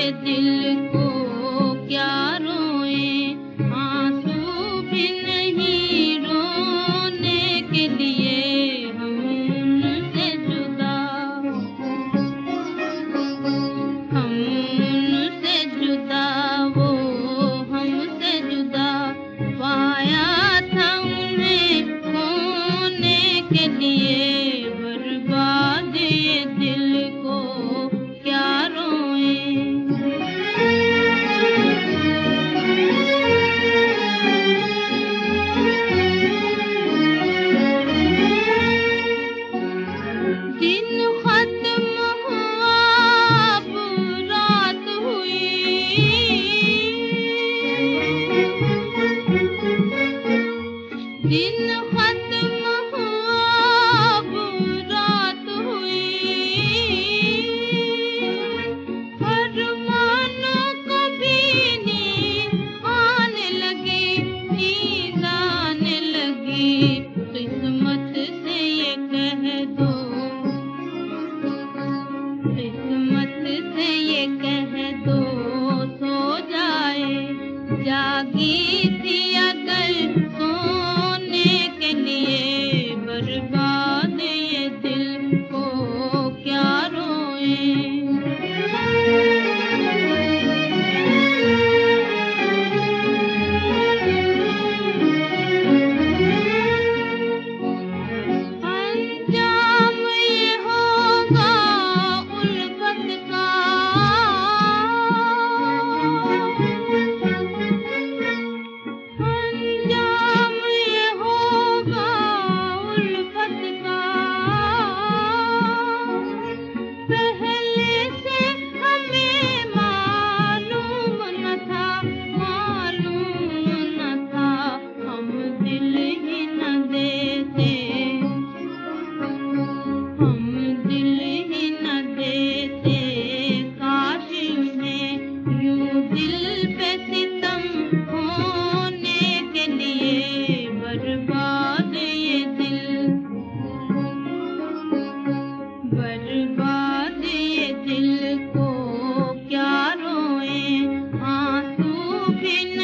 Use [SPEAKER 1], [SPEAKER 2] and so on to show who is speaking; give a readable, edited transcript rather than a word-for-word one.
[SPEAKER 1] ये दिल को क्या रोए, आंसू भी नहीं रोने के लिए हम उनसे जुदा, हम उनसे जुदा, वो हमसे जुदा। पाया था उन्हें खोने के लिए, बर्बाद ये दिल को क्या रोए। दिन खत्म हुआ अब रात हुई, दिन खत्म हुआ अब रात हुई। अरमानों को भी नींद आने लगी, नींद आने लगी। किस्मत से ये कह दो, किस्मत से ये कह दो सो जाए। जागी थी अगर सोने के लिए, बर्बाद ये दिल को क्या रोए। अंजाम ये होगा उल्फत का, अंजाम ये होगा उल्फत का। पहले से हमें मालूम न था, मालूम न था। हम दिल ही न देते, हम दिल ही न देते। काश उन्हें यूं दिल पे सितम होने के लिए, बर्बाद ये दिल, बर्बाद ये दिल को क्या रोए, आंसू भी